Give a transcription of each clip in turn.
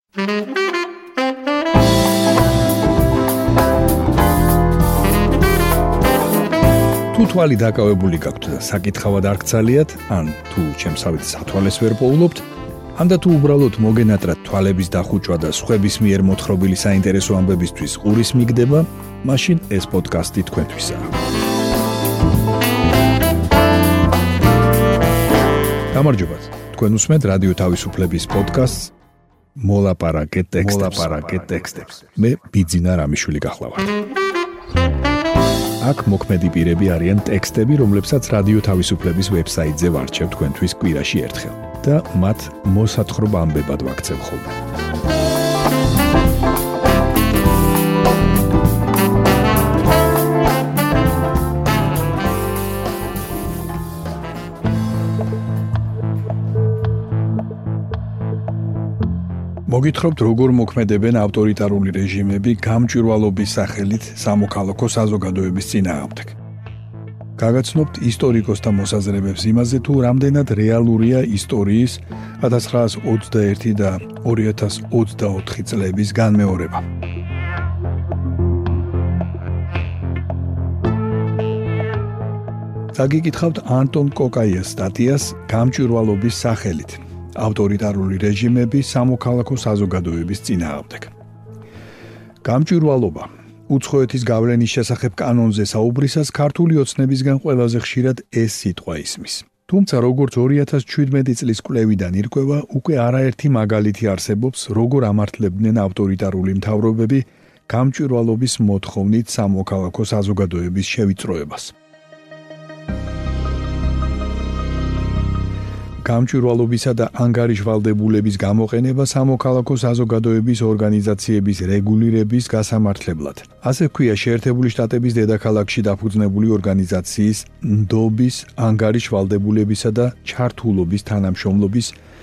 თუ თვალი დაკავებული გაქვთ და საკითხავად არ გცალიათ, ან თუ ჩემსავით სათვალეს ვერ პოულობთ, ან და თუ უბრალოდ მოგენატრათ თვალების დახუჭვა და სხვების მიერ მოთხრობილი საინტერესო ამბებისთვის ყურის მიგდება, მაშინ ეს პოდკასტი თქვენთვისაა. გამარჯობათ, თქვენ უსმენთ რადიო თავისუფლების პოდკასტს მოლაპარაკე ტექსტებს. მე ბიძინა რამიშვილი გახლავართ. აქ მოქმედი პირები არიან ტექსტები, რომლებსაც რადიო თავისუფლების ვებსაიტზე ვარჩევ თქვენთვის კვირაში ერთხელ და მათ მოსათხრობ ამბებად ვაქცევ ხოლმე. მოგითხრობთ, როგორ მოქმედებენ ავტორიტარული რეჟიმები გამჭვირვალობის სახელით სამოქალაქო საზოგადოების წინააღმდეგ. გაგაცნობთ ისტორიკოსთა მოსაზრებებს იმაზე, თუ რამდენად რეალურია ისტორიის 1921 და 2024 წლების განმეორება. გაგიკითხავთ ანტონ კოკაიას სტატიას გამჭვირვალობის სახელით. ავტორიტარული რეჟიმები სამოქალაქო საზოგადოების წინააღმდეგ. გამჭვირვალობა უცხოეთის გავლენის შესახებ კანონზე საუბრისას ქართული ოცნებისგან ყველაზე ხშირად ეს სიტყვა ისმის. თუმცა როგორც 2017 წლის კვლევიდან ირკვევა, უკვე არაერთი მაგალითი არსებობს, როგორ ამართლებდნენ ავტორიტარული მთავრობები გამჭვირვალობის მოთხოვნით სამოქალაქო საზოგადოების შევიწროებას. გამჭვირვალობისა და ანგარიშვალდებულების გამოყენება სამოქალაქო საზოგადოების ორგანიზაციების რეგულირების გასამართლებლად. ასე ქვია შეერთებული შტატების დედაქალაქში დაფუძნებული ორგანიზაციის ნდობის, ანგარიშვალდებულებისა და ჩართულობის თანამშრომლობის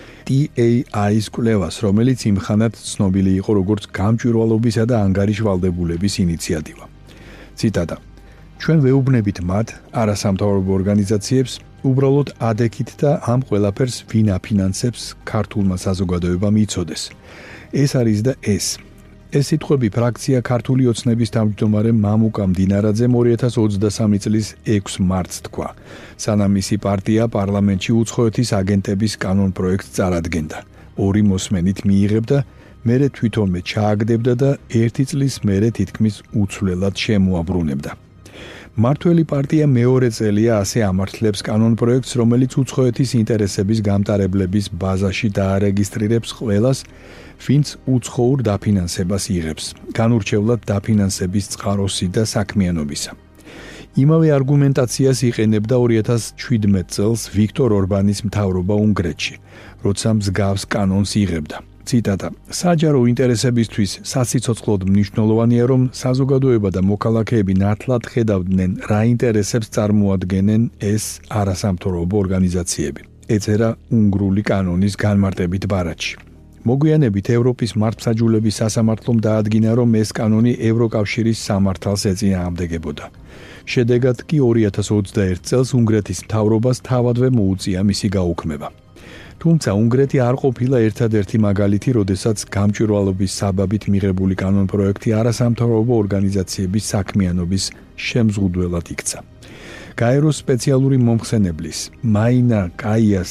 TAI-ის კვლევას, რომელიც იმხანად ცნობილი იყო როგორც გამჭვირვალობისა და ანგარიშვალდებულების ინიციატივა. ციტატა: ჩვენ ვეუბნებით მათ, არასამთავრობო ორგანიზაციებს, უბრალოდ ადექით და ამ ყველაფერს ვინ აფინანსებს ქართულმა საზოგადოებამ იცოდეს. ეს არის და ეს სიტყვები ფრაქცია ქართული ოცნების თავმჯდომარე მამუკა მდინარაძემ 2023 წლის 6 მარტს თქვა, სანამ მისი პარტია პარლამენტში უცხოეთის აგენტების კანონ პროექტს წარადგენდა. 2 მოსმენით მიიღებდა, მერე თვითონმე ჩააგდებდა და 1 წლის მერე თითქმის უცვლელად შემოაბრუნებდა. მართველი პარტია მეორე წელია ასე ამართლებს კანონ პროექტს, რომელიც უცხოეთის ინტერესების გამტარებლების ბაზაში დაარეგისტრირებს ყველას, ვინც უცხოურ დაფინანსებას იღებს, განურჩევლად დაფინანსების წყაროსი და საქმიანობისა. იმავე არგუმენტაციას იყენებდა 2017 წელს ვიქტორ ორბანის მთავრობა უნგრეთში, როცა მსგავს კანონს იღებდა. ციტატა: საჯარო ინტერესებისთვის სასიცოცხლოდ მნიშვნელოვანია, რომ საზოგადოება და მოქალაქეები ნათლად ხედავდნენ, რა ინტერესებს წარმოადგენენ ეს არასამთავრობო ორგანიზაციები. ეწერა უნგრული კანონის განმარტებით ბარათში. მოგვიანებით ევროპის მართლმსაჯულების სასამართლომ დაადგინა, რომ ეს კანონი ევროკავშირის სამართალს ეწინააღმდეგებოდა. შედეგად კი 2021 წელს უნგრეთის მთავრობას თავადვე მოუწია მისი გაუქმება. თუმცა უნგრეთი არ ყოფილა ერთადერთი მაგალითი, როდესაც გამჭვირვალობის საბაბით მიღებული კანონ პროექტი არასამთავრობო ორგანიზაციების საქმიანობის შემზღუდველად იქცა. გაეროს სპეციალური მომხსენებლის მაინა კაიას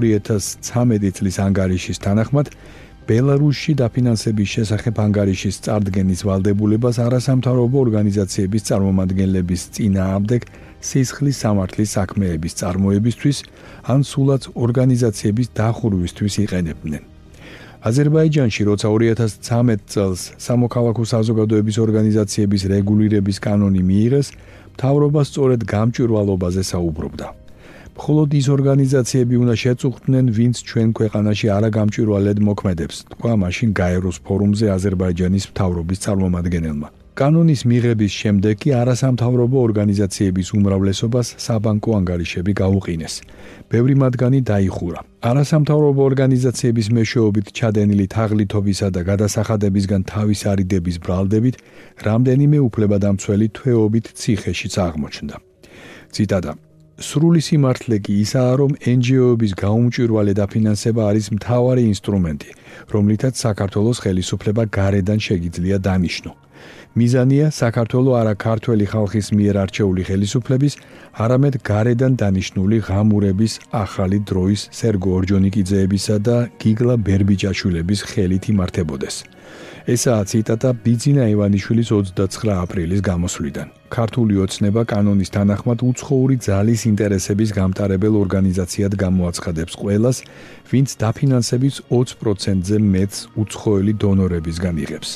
2013 წლის ანგარიშის თანახმად, ბელარუსში დაფინანსების შესახებ ანგარიშის წარდგენის ვალდებულებას არასამთავრობო ორგანიზაციების წარმომადგენლების წინააღმდეგ სისხლის სამართლის საქმეების წარმოებისთვის ან სულაც ორგანიზაციების დახურვისთვის იყენებდნენ. აზერბაიჯანში, როცა 2013 წელს სამოქალაქო საზოგადოების ორგანიზაციების რეგულირების კანონი მიიღეს, მთავრობა სწორედ გამჭვირვალობაზე საუბრობდა. მხოლოდ ის ორგანიზაციები უნდა შეწუხდნენ, ვინც ჩვენ ქვეყანაში არაგამჭვირვალედ მოქმედებს, თქვა მაშინ გაეროს ფორუმზე აზერბაიჯანის მთავრობის წარმომადგენელმა. კანონის მიღების შემდეგ კი არასამთავრობო ორგანიზაციების უმრავლესობას საბანკო ანგარიშები გაუყინეს. ბევრი მათგანი დაიხურა. არასამთავრობო ორგანიზაციების მეშვეობით ჩადენილი თაღლითობისა და გადასახადებისგან თავის არიდების ბრალდებით, რამდენიმე უფლებადამცველი თვეობით ციხეშიც აღმოჩნდა. ციტატა: სრული სიმართლე კი ისაა, რომ NGO-ების გაუმჭვირვალე დაფინანსება არის მთავარი ინსტრუმენტი, რომლითაც საქართველოს ხელისუფლება გარედან შეგიძლია დანიშნო. მიზანია საქართველო არა ქართველი ხალხის მიერ არჩეული ხელისუფლების, არამედ გარედან დანიშნული ღამურების ახალი დროის სერგო ორჯონიკიძეებისა და გიგლა ბერბიჭაშვილების ხელით იმართებოდეს. ესაა ციტატა ბიძინა ივანიშვილის 29 აპრილის გამოსვლიდან. ქართული ოცნება კანონის თანახმად უცხოური ძალის ინტერესების გამტარებელ ორგანიზაციად გამოაცხადებს ყველას, ვინც დაფინანსების 20%-ზე მეტს უცხოელი დონორებისგან იღებს.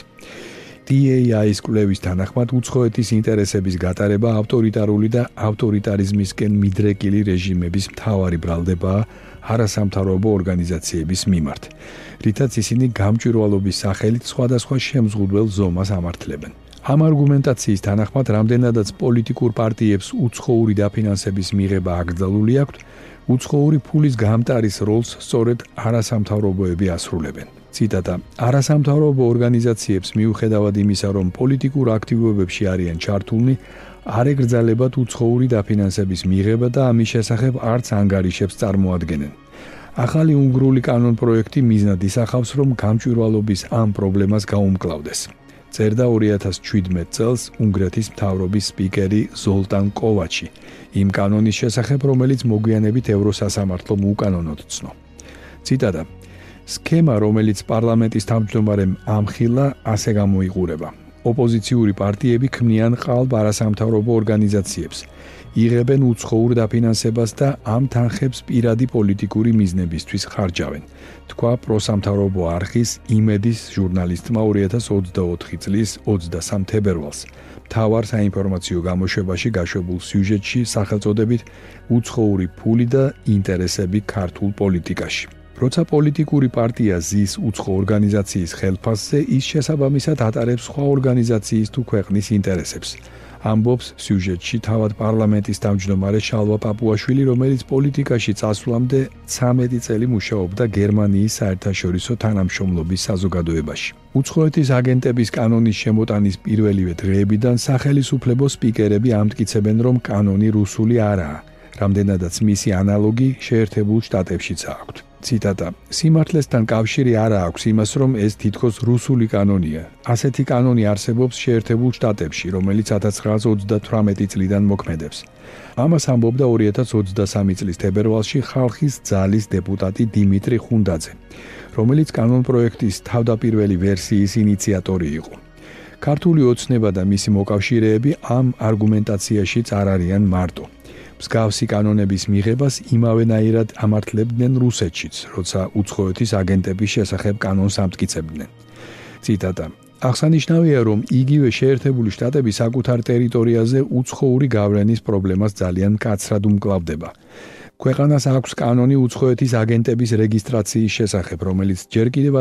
DAI-ის კვლევის თანახმად უცხოეთის ინტერესების გატარება ავტორიტარული და ავტორიტარიზმისკენ მიდრეკილი რეჟიმების მთავარი ბრალდებაა არასამთავრობო ორგანიზაციების მიმართ, რითაც ისინი გამჭვირვალობის სახელით სხვადასხვა შემზღუდველ ზომას ამართლებენ. ამ არგუმენტაციის თანახმად, რამდენადაც პოლიტიკურ პარტიებს უცხოური დაფინანსების მიღება აკრძალული აქვთ, უცხოური ფულის გამტარის როლს სწორედ არასამთავრობოები ასრულებენ. ციტატა: არასამთავრობო ორგანიზაციებს მიუხედავად იმისა, რომ პოლიტიკურ აქტივობებში არიან ჩართულნი, არ ეკრძალებათ უცხოური დაფინანსების მიღება და ამის შესახებ არც ანგარიშებს წარმოადგენენ. ახალი უნგრული კანონპროექტი მიზნად ისახავს, რომ გამჭვირვალობის ამ პრობლემას გაუმკლავდეს. წერდა 2017 წელს უნგრეთის მთავრობის სპიკერი ზოლტან კოვაჩი, იმ კანონის შესახებ, რომელიც მოგვიანებით ევროსასამართლომ უკანონოდ ცნო. ციტატა: სქემა, რომელიც პარლამენტის თავმჯდომარემ ამხილა, ასე გამოიყურება. ოპოზიციური პარტიები ქმნიან ყალბ არასამთავრობო ორგანიზაციებს, იღებენ უცხოურ დაფინანსებას და ამ თანხებს პირადი პოლიტიკური მიზნებისთვის ხარჯავენ, თქვა პროსამთავრობო არხის იმედის ჟურნალისტმა 2024 წლის 23 თებერვალს, მთავარ საინფორმაციო გამოშვებაში გაშვებულ სიუჟეტში სახელწოდებით უცხოური ფული და ინტერესები ქართულ პოლიტიკაში. როცა პოლიტიკური პარტია ზის უცხო ორგანიზაციის ხელფასზე, ის შესაბამისად ატარებს სხვა ორგანიზაციის თუ ქვეყნის ინტერესებს. ამბობს სიუჟეტში თავად პარლამენტის თავმჯდომარე შალვა პაპუაშვილი, რომელიც პოლიტიკაში წასვლამდე 13 წელი მუშაობდა გერმანიის საერთაშორისო თანამშრომლობის საზოგადოებაში. უცხოეთის აგენტების კანონის შემოტანის პირველივე დღეებიდან სახელისუფლებო სპიკერები ამტკიცებენ, რომ კანონი რუსული არაა, რამდენადაც მისი ანალოგი შეერთებულ შტატებშიც აქვთ. ციტატა: სიმართლესთან კავშირი არ აქვს იმას, რომ ეს თითქოს რუსული კანონია. ასეთი კანონი არსებობს შეერთებულ შტატებში, რომელიც 1928 წლიდან მოქმედებს. ამას ამბობდა 2023 წლის თებერვალში ხალხის ძალის დეპუტატი დიმიტრი ხუნდაძე, რომელიც კანონპროექტის თავდაპირველი ვერსიის ინიციატორი იყო. ქართული ოცნება და მისი მოკავშირეები ამ არგუმენტაციაშიც არ არიან მარტო. მსგავსი კანონების მიღებას იმავენაირად ამართლებდნენ რუსეთშიც, როცა უცხოეთის აგენტების შესახებ კანონს ამტკიცებდნენ. ციტატა: აღსანიშნავია, რომ იგივე შეერთებული შტატები საკუთარ ტერიტორიაზე უცხოური გავლენის პრობლემას ძალიან მკაცრად უმკლავდება. ქვეყანას აქვს კანონი უცხოეთის აგენტების რეგისტრაციის შესახებ, რომელიც ჯერ კიდევ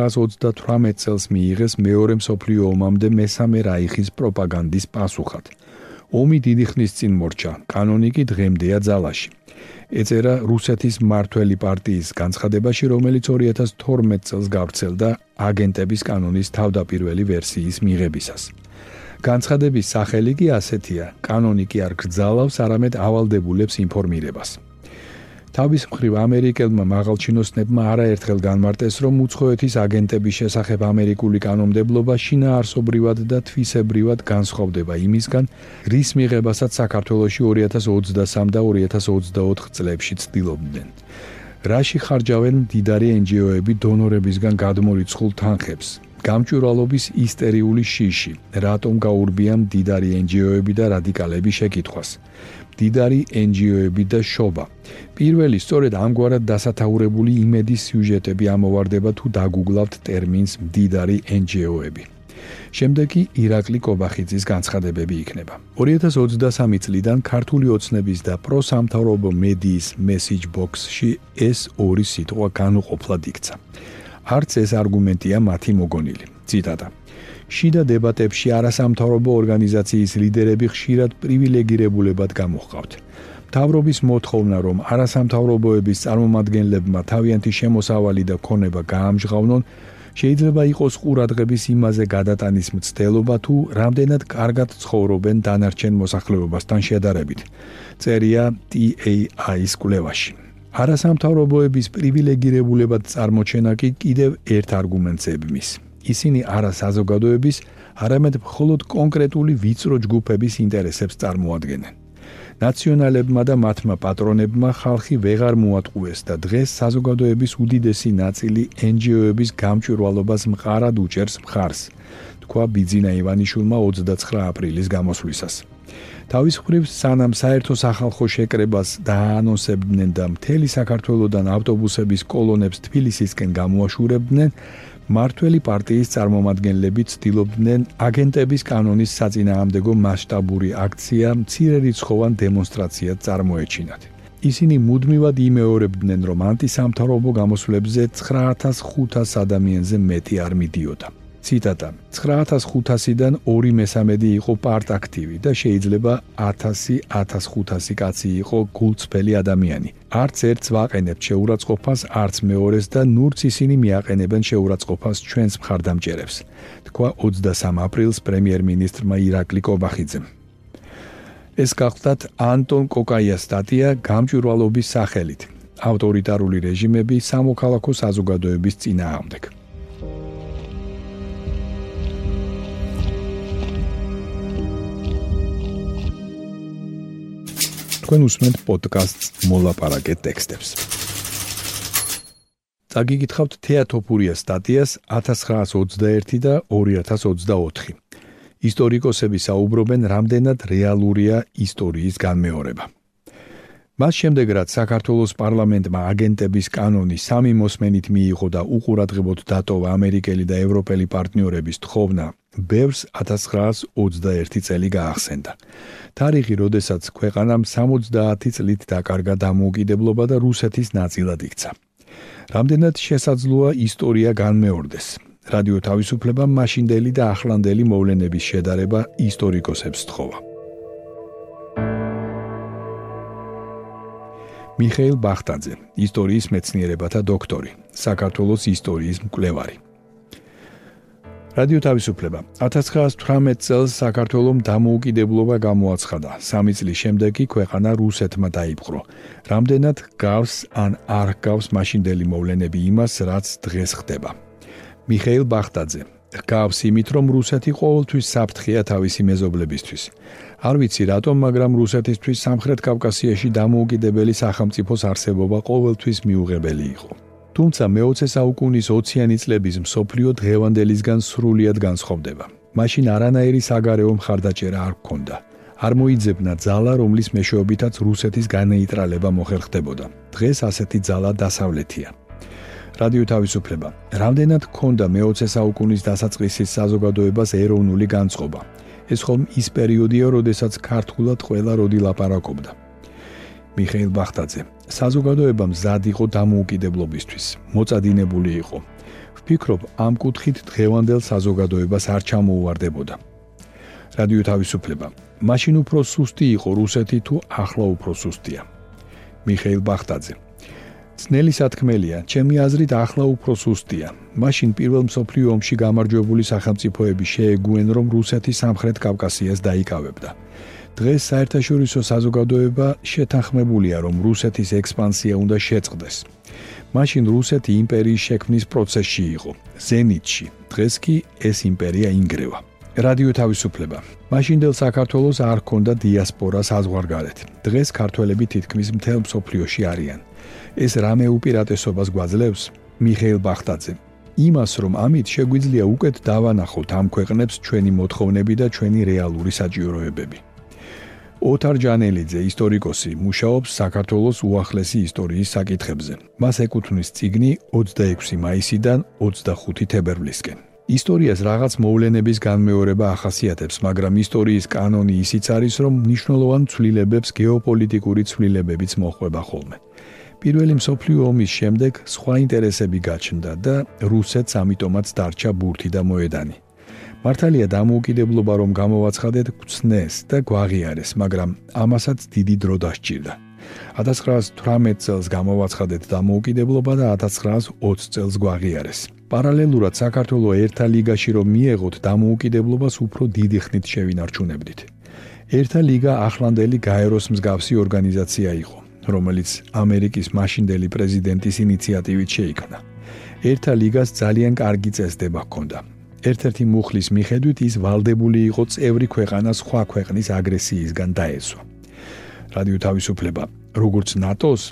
1938 წელს მიიღეს მეორე მსოფლიო ომამდე მესამე რაიხის პროპაგანდის პასუხად. ომი დიდი ხნის წინ მორჩა, კანონი კი დღემდეა ძალაში. ეწერა რუსეთის მმართველი პარტიის განცხადებაში, რომელიც 2012 წელს გავრცელდა აგენტების კანონის თავდაპირველი ვერსიის მიღებისას. განცხადების სახელი კი ასეთია: კანონი კი არ გრძალავს, არამედ ავალდებულებს ინფორმირებას. თავის მხრივ ამერიკელმა მაღალჩინოსნებმა არაერთხელ განმარტეს, რომ უცხოეთის აგენტების შესახებ ამერიკული კანონმდებლობა შინაარსობრივად და თვისებრივად განსხვავდება იმისგან, რის მიღებასაც საქართველოში 2023 და 2024 წლებში ცდილობდნენ. რაში ხარჯავენ მდიდარი NGO-ები დონორებისგან გადმორიცხულ თანხებს? გამჭვირვალობის ისტერიული შიში, რატომ გაურბია მდიდარი NGO-ები და რადიკალები შეკითხვას? მდიდარი NGO-ები და შობა. პირველი სწორედ ამგვარად დასათაურებული იმედის სიუჟეტები ამოვარდება თუ დაგუგლავთ ტერმინს მდიდარი NGO-ები. შემდეგი ირაკლი კობახიძის განცხადებები იქნება. 2023 წლიდან ქართული ოცნების და პროსამთავრობო მედიის message box-ში ეს ორი სიტყვა განუყოფლად იქცა. არც ეს არგუმენტია მათი მოგონილი. ციტატა: შიდა დებატებში არასამთავრობო ორგანიზაციის ლიდერები ხშირად პრივილეგირებულებად გამოჰყავთ. მთავრობის მოთხოვნა, რომ არასამთავრობოების წარმომადგენლებმა თავიანთი შემოსავალი და ქონება გაამჟღავნონ, შეიძლება იყოს ყურადღების იმაზე გადატანის მცდელობა თუ რამდენად კარგად ცხოვრობენ დანარჩენ მოსახლეობასთან შედარებით. წერია TAI-ის კვლევაში. არასამთავრობოების პრივილეგირებულებად წარმოჩენა კი კიდევ ერთ არგუმენტს ებმის. ისინი არა საზოგადოების, არამედ მხოლოდ კონკრეტული ვიწრო ჯგუფების ინტერესებს წარმოადგენენ. ნაციონალებმა და მათმა პატრონებმა ხალხი ვეღარ მოატყუეს და დღეს საზოგადოების უდიდესი ნაწილი NGO-ების გამჭვირვალობას მყარად უჭერს მხარს, თქვა ბიძინა ივანიშვილმა 29 აპრილის გამოსვლისას. თავის მხრივ სანამ საერთო სახალხო შეკრებას დააანონსებდნენ და მთელი საქართველოდან ავტობუსების კოლონებს თბილისისკენ გამოაშურებდნენ, მართველი პარტიის წარმომადგენლები ცდილობდნენ აგენტების კანონის საწინააღმდეგო მასშტაბური აქცია მცირერიცხოვან დემონსტრაციად წარმოეჩინათ. ისინი მუდმივად იმეორებდნენ, რომ ანტისამთავრობო გამოსვლებზე 9500 ადამიანზე მეტი არ მიდიოდა. ციტატა: 9500-დან 2/3 იყო პარტაქტივი და შეიძლება 1000-1500 კაცი იყო გულწრფელი ადამიანი. არც ერთს ვაყენებთ შეურაცხყოფას, არც მეორეს და ნურც ისინი მიაყენებენ შეურაცხყოფას ჩვენს მხარდამჭერებს, თქვა 23 აპრილს პრემიერ-მინისტრმა ირაკლი კობახიძემ. ეს გახლდათ ანტონ კოკაიას სტატია გამჭვირვალობის სახელით. ავტორიტარული რეჟიმები სამოქალაქო საზოგადოების წინააღმდეგ. თქვენ უსმენთ პოდკასტს მოლაპარაკე ტექსტებს. წაგიგითხავთ თეატოფურიას სტატიას 1921 და 2024. ისტორიკოსები საუბრობენ, რამდენად რეალურია ისტორიის განმეორება. მას შემდეგ, რაც საქართველოს პარლამენტმა აგენტების კანონი 3 მოსმენით მიიღო და უყურადღებოდ დატოვა ამერიკელი და ევროპელი პარტნიორების თხოვნა, ბევრს 1921 წელი გაახსენდა. თარიღი, როდესაც ქვეყანამ 70 წლით დაკარგა დამოუკიდებლობა და რუსეთის ნაწილად იქცა. რამდენად შესაძლოა ისტორია განმეორდეს. რადიო თავისუფლებამ მაშინდელი და ახლანდელი მოვლენების შედარება ისტორიკოსებს თხოვა. მიხეილ ბახტაძე, ისტორიის მეცნიერებათა დოქტორი, საქართველოს ისტორიის მკვლევარი. რადიო თავისუფლება 1918 წელს საქართველომ დამოუკიდებლობა გამოაცხადა. 3 წლის შემდეგ კი ქვეყანა რუსეთმა დაიპყრო. რამდენად გავს ან არ გავს მაშინდელი მოვლენები იმას, რაც დღეს ხდება. მიხეილ ბახტაძე: გავს იმით, რომ რუსეთი ყოველთვის საფრთხეა თავისი მეზობლებისთვის. არ ვიცი რატომ, მაგრამ რუსეთისთვის სამხრეთ კავკასიაში დამოუკიდებელი სახელმწიფოს არსებობა ყოველთვის მიუღებელი იყო. თუმცა მე-20 საუკუნის 20-იანი წლების მსოფლიო დღევანდელისგან სრულიად განსხვავდება. მაშინ არანაირი საგარეო მხარდაჭერა არ ჰქონდა. არ მოიძებნა ძალა, რომლის მეშვეობითაც რუსეთის განეიტრალება მოხერხდებოდა. დღეს ასეთი ძალა დასავლეთია. რადიო თავისუფლება. რამდენად ჰქონდა მე-20 საუკუნის დასაწყისის საზოგადოებას ეროვნული განწყობა. ეს ხომ ის პერიოდია, როდესაც ქართულად ყველა როდი ლაპარაკობდა. მიხეილ ბახტაძე: საზოგადოება მზად იყო დამოუკიდებლობისთვის, მოწადინებული იყო. ვფიქრობ, ამ კუთხით დღევანდელ საზოგადოებას არ ჩამოუვარდებოდა. რადიო თავისუფლება. მაშინ უფრო სუსტი იყო რუსეთი თუ ახლა უფრო სუსტია. მიხეილ ბახტაძე: ძნელი სათქმელია, ჩემი აზრით ახლა უფრო სუსტია. მაშინ პირველ მსოფლიო ომში გამარჯვებული სახელმწიფოები შეეგუენ, რომ რუსეთი სამხრეთ კავკასიას დაიკავებდა. დღეს საერთაშორისო საზოგადოება შეთანხმებულია, რომ რუსეთის ექსპანსია უნდა შეწყდეს. მაშინ რუსეთი იმპერიის შექმნის პროცესში იყო, ზენიტში. დღეს კი ეს იმპერია ინგრევა. რადიო თავისუფლება. მაშინდელ საქართველოს არ ჰქონდა დიასპორა საზღვარგარეთ. დღეს ქართველები თითქმის მთელ მსოფლიოში არიან. ეს რამე უპირატესობას გვაძლევს? მიხეილ ბახტაძე: იმას, რომ ამით შეგვიძლია უკეთ დავანახოთ ამ ქვეყნებს ჩვენი მოთხოვნები და ჩვენი რეალური საჭიროებები. ოთარ ჯანელიძე, ისტორიკოსი, მუშაობს საქართველოს უახლესი ისტორიის საკითხებზე. მას ეკუთვნის წიგნი 26 მაისიდან 25 თებერვლისკენ. ისტორიას რაღაც მოვლენების განმეორება ახასიათებს, მაგრამ ისტორიის კანონი ისიც არის, რომ მნიშვნელოვან ცვლილებებს გეოპოლიტიკური ცვლილებებიც მოჰყვება ხოლმე. პირველი მსოფლიო ომის შემდეგ სხვა ინტერესები გაჩნდა და რუსეთს ამიტომაც დარჩა ბურთი და მოედანი. მართალია დამოუკიდებლობა რომ გამოვაცხადეთ გწნეს და გვაღიარეს, მაგრამ ამასაც დიდი დრო დასჭირდა. 1918 წელს გამოვაცხადეთ დამოუკიდებლობა და 1920 წელს გვაღიარეს. პარალელურად საქართველოს ერთა ლიგაში რომ მიეღოთ დამოუკიდებლობას უფრო დიდი ხნით შევინარჩუნებდით. ერთა ლიგა ახლანდელი გაეროს მსგავსი ორგანიზაცია იყო, რომელიც ამერიკის მაშინდელი პრეზიდენტის ინიციატივით შეიქმნა. ერთა ლიგას ძალიან კარგი წესდება ჰქონდა. ერთ-ერთი მუხლის მიხედვით ის ვალდებული იყო წევრი ქვეყანას სხვა ქვეყნის აგრესიისგან დაესვა. რადიო თავისუფლება, როგორც ნატოს,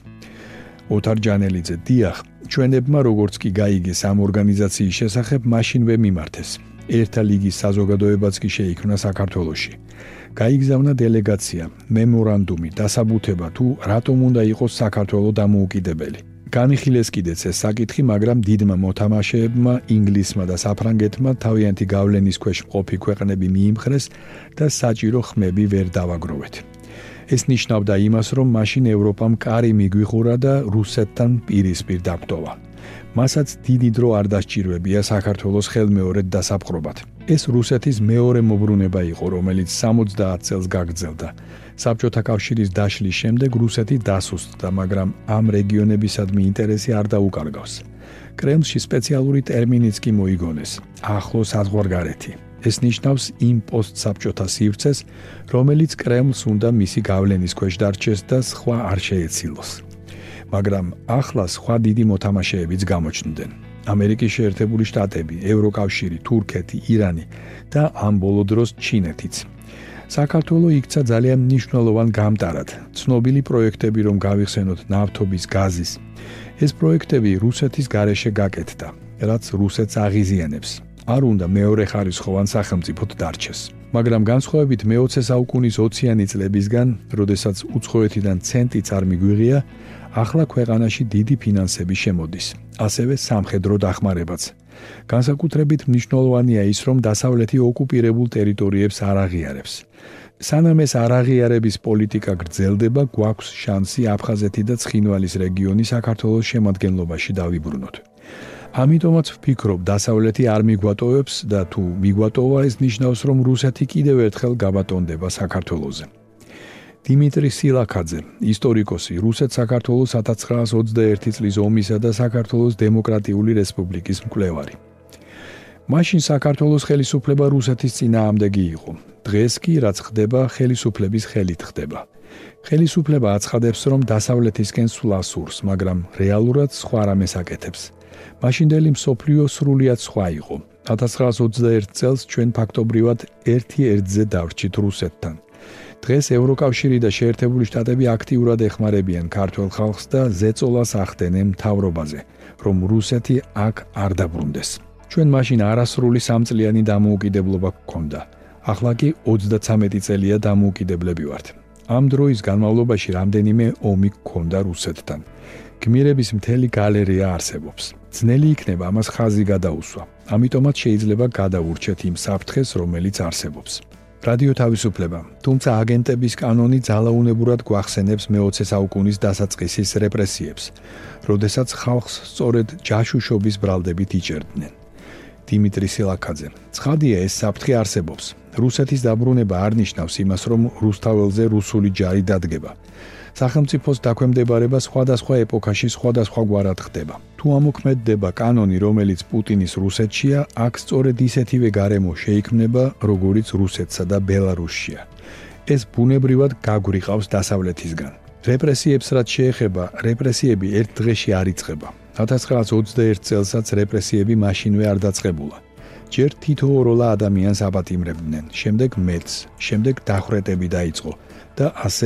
ოთარ ჯანელიძე, დიახ, ჩვენებმა როგორც კი გაიგეს ამ ორგანიზაციის შესახებ, მაშინვე მიმართეს. ერთა ლიგის საზოგადოებაც კი შეიქმნა საქართველოში. გაიგზავნა დელეგაცია, მემორანდუმი, დასაბუთება თუ რატომ უნდა იყოს საქართველოს დამოუკიდებელი. განიხილეს კიდეც ეს საკითხი, მაგრამ დიდმა მოთამაშეებმა, ინგლისმა და საფრანგეთმა თავიანთი გავლენის ქვეშ მყოფი ქვეყნები მიიმხრეს და საჭირო ხმები ვერ დავაგროვეთ. ეს ნიშნავდა იმას, რომ მაშინ ევროპამ კარი მიგვიხურა და რუსეთთან პირისპირ დაგვტოვა. მასაც დიდი დრო არ დასჭირვებია საქართველოს ხელმეორედ დასაპყრობად. ეს რუსეთის მეორე მობრუნება იყო, რომელიც 70 წელს გაგრძელდა. საბჭოთა კავშირის დაშლის შემდეგ რუსეთი დასუსტდა, მაგრამ ამ რეგიონებისადმი ინტერესი არ დაუკარგავს. კრემლში სპეციალური ტერმინიც კი მოიგონეს: ახლო საზღვარგარეთი. ეს ნიშნავს იმ პოსტსაბჭოთა სივრცეს, რომელიც კრემლს უნდა მისი გავლენის ქვეშ დარჩეს და სხვა არ შეეცილოს. მაგრამ ახლა სხვა დიდი მოთამაშეებიც გამოჩნდნენ. ამერიკის შეერთებული შტატები, ევროკავშირი, თურქეთი, ირანი და ამ ბოლო დროს ჩინეთიც. საქართველოს იქცა ძალიან მნიშვნელოვან გამტარად. ცნობილი პროექტები რომ გავიხსენოთ ნავთობის, გაზის. ეს პროექტები რუსეთის გარეშე გაკეთდა, რაც რუსეთს აღიზიანებს. არ უნდა მეორე ხარისხოვან სახელმწიფოდ დარჩეს. მაგრამ განსხვავებით მე-20 საუკუნის 20-იანი წლებისგან, როდესაც უცხოეთიდან ცენტიც არ მიგვიღია, ახლა ქვეყანაში დიდი ფინანსები შემოდის, ასევე სამხედრო დახმარებაც. განსაკუთრებით მნიშვნელოვანია ის, რომ დასავლეთი ოკუპირებულ ტერიტორიებს არ აღიარებს. სანამ ეს არაღიარების პოლიტიკა გრძელდება, გვაქვს შანსი აფხაზეთი და ცხინვალის რეგიონი საქართველოს შემადგენლობაში დავიბრუნოთ. ამიტომაც ვფიქრობ, დასავლეთი არ მიგვატოვებს და თუ მიგვატოვა, ეს ნიშნავს, რომ რუსეთი კიდევ ერთხელ გაბატონდება საქართველოზე. დიმიტრი სილაქაძე, ისტორიკოსი, რუსეთ-საქართველოს 1921 წლის ომისა და საქართველოს დემოკრატიული რესპუბლიკის მკვლევარი. მაშინ საქართველოს ხელისუფლება რუსეთის წინააღმდეგი იყო. დღეს კი რაც ხდება, ხელისუფლების ხელით ხდება. ხელისუფლება აცხადებს, რომ დასავლეთისკენ სვლა სურს, მაგრამ რეალურად სხვა რამეს აკეთებს. მაშინდელი მსოფლიო სრულიად სხვა იყო. 1921 წელს ჩვენ ფაქტობრივად ერთ-ერთზე დავრჩით რუსეთთან. დღეს ევროკავშირი და შეერთებული შტატები აქტიურად ეხმარებიან ქართველ ხალხს და ზეწოლას ახდენენ მთავრობაზე, რომ რუსეთი აქ არ დაბრუნდეს. ჩვენ მაშინ არასრული 3 წლიანი დამოუკიდებლობა გქონდა. ახლა კი 33 წელია დამოუკიდებლები ვართ. ამ დროის განმავლობაში რამდენიმე ომი გქონდა რუსეთთან. გმირების მთელი გალერეა არსებობს. ძნელი იქნება ამას ხაზი გადაუსვა. ამიტომაც შეიძლება გადავურჩეთ იმ საფრთხეს, რომელიც არსებობს. რადიო თავისუფლება, თუმცა აგენტების კანონი ძალაუნებურად გვახსენებს მე-20 საუკუნის დასაწყისის რეპრესიებს, როდესაც ხალხს სწორედ ჯაშუშობის ბრალდებით იჭერდნენ. დიმიტრი სილაქაძე, ცხადია ეს საფრთხე არსებობს. რუსეთის დაბრუნება არ ნიშნავს იმას, რომ რუსთაველზე რუსული ჯარი დადგება. სახელმწიფოს დაქვემდებარება სხვადასხვა ეპოქაში სხვადასხვაგვარად ხდება. თუ ამოქმედდება კანონი, რომელიც პუტინის რუსეთშია, აქ სწორედ ისეთივე გარემო შეიქმნება, როგორიც რუსეთსა და ბელარუსშია. ეს ბუნებრივად გაგვრიყავს დასავლეთისგან. რეპრესიებს რაც შეეხება, რეპრესიები ერთ დღეში არ იწყება. 1921 წელსაც რეპრესიები მაშინვე არ დაწყებულა. ჯერ თითოეულ ადამიანს აპატიმრებდნენ, შემდეგ მეც, შემდეგ დახვრეტები დაიწყო და ასე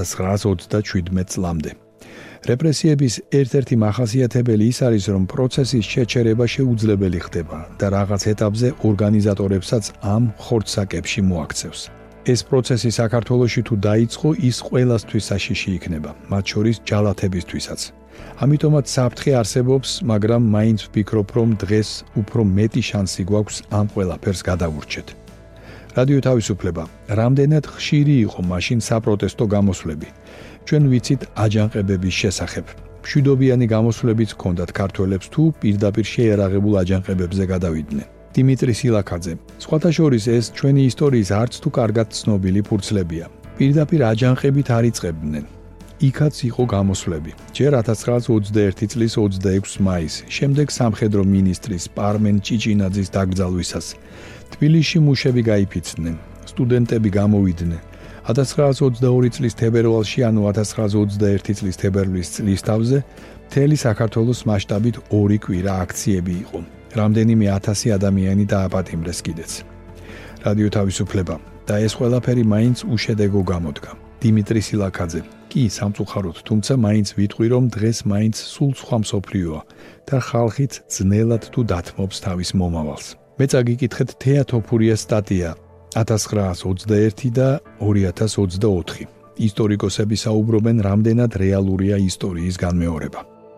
1927 წლამდე. რეპრესიების ერთ-ერთი მახასიათებელი ის არის, რომ პროცესის შეჩერება შეუძლებელი ხდება და რაღაც ეტაპზე ორგანიზატორებსაც ამ ხორცსაკებში მოაქცევს. ეს პროცესი საქართველოში თუ დაიწყო, ის ყველასთვის საშიში იქნება, მათ შორის ჯალათებისთვისაც. ამიტომაც საფრთხე არსებობს, მაგრამ მაინც ვფიქრობ, რომ დღეს უფრო მეტი შანსი გვაქვს ამ ყველაფერს გადავურჩეთ. რადიო თავისუფლება, რამდენად ხშირი იყო მაშინ საპროტესტო გამოსვლები. ჩვენ ვიცით აჯანყებების შესახებ. მშვიდობიანი გამოსვლებიც ჰქონდათ ქართველებს თუ პირდაპირ შეერაღებულ აჯანყებებზე გადავიდნენ. დიმიტრი სილაქაძე, სხვათა შორის ეს ჩვენი ისტორიის არც თუ კარგად ცნობილი ფურცლებია. პირდაპირ აჯანყებით არ იწყებდნენ. იქაც იყო გამოსვლები. ჯერ 1921 წლის 26 მაისს, შემდეგ სამხედრო მინისტრის პარმენ ჭიჭინაძის დაკრძალვისას თბილისში მუშები გაიფიცნენ, სტუდენტები გამოვიდნენ. 1922 წლის თებერვალში, ანუ 1921 წლის თებერვლის წლისთავზე, მთელი საქართველოს მასშტაბით 2 კვირა აქციები იყო. რამდენიმე 1000 ადამიანი დააპატიმრეს კიდეც. რადიო თავისუფლება და ეს ყველაფერი მაინც უშედეგო გამოდგა. დიმიტრი სილაქაძე კი სამწუხაროდ, თუმცა მაინც ვიტყვი, რომ დღეს მაინც სულ სხვა მსოფლიოა და ხალხიც ძნელად თუ დათმობს თავის მომავალს. მე წაგიკითხეთ თეა თოფურიას სტატია 1921 და 2024. ისტორიკოსები საუბრობენ, რამდენად რეალურია ისტორიის განმეორება.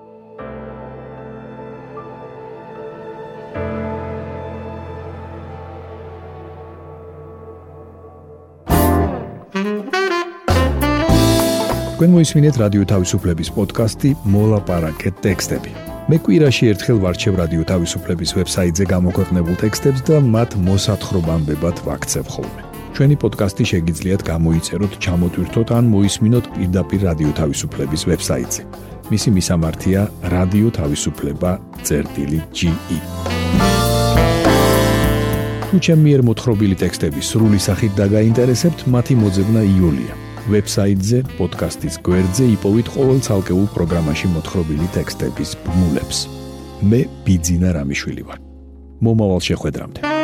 თქვენ მოისმინეთ რადიო თავისუფლების პოდკასტი მოლაპარაკეთ ტექსტები. მე კვირაში ერთხელ ვარჩევ რადიო თავისუფლების ვებსაიტზე გამოქვეყნებულ ტექსტებს და მათ მოსათხრობამდებად ვაქცევ ხოლმე. ჩვენი პოდკასტი შეგიძლიათ გამოიწეროთ, ჩამოტვირთოთ ან მოისმინოთ პირდაპირ რადიო თავისუფლების ვებსაიტზე. მისი მისამართია რადიო თავისუფლება.ge. თუ ჩემი მიერ მოთხრობილი ტექსტები სრული სახით დაგაინტერესებთ, მათი მოძებნა იოლია. ვებსაიტზე, პოდკასტის გვერდზე იპოვით ყოველ ცალკეულ პროგრამაში მოთხრობილი ტექსტების ბმულებს. მე ბიძინა რამიშვილი ვარ. მომავალ შეხვედრამდე.